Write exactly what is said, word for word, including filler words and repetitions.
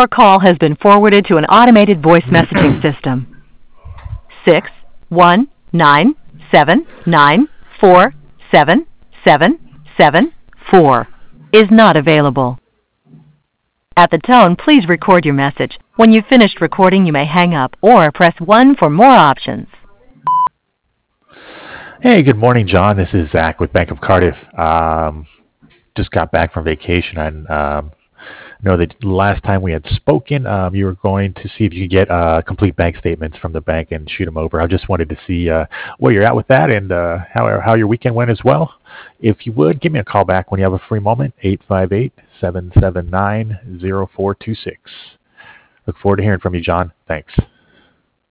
Your call has been forwarded to an automated voice messaging system. Six one nine seven nine four seven seven seven four is not available. At the tone, please record your message. When you've finished recording, you may hang up or press one for more options. Hey, good morning, John. This is Zach with Bank of Cardiff. Um, just got back from vacation. I um, know that last time we had spoken, um, you were going to see if you could get uh, complete bank statements from the bank and shoot them over. I just wanted to see uh, where you're at with that and uh, how how your weekend went as well. If you would, give me a call back when you have a free moment, eight five eight, seven seven nine, zero four two six. Look forward to hearing from you, John. Thanks.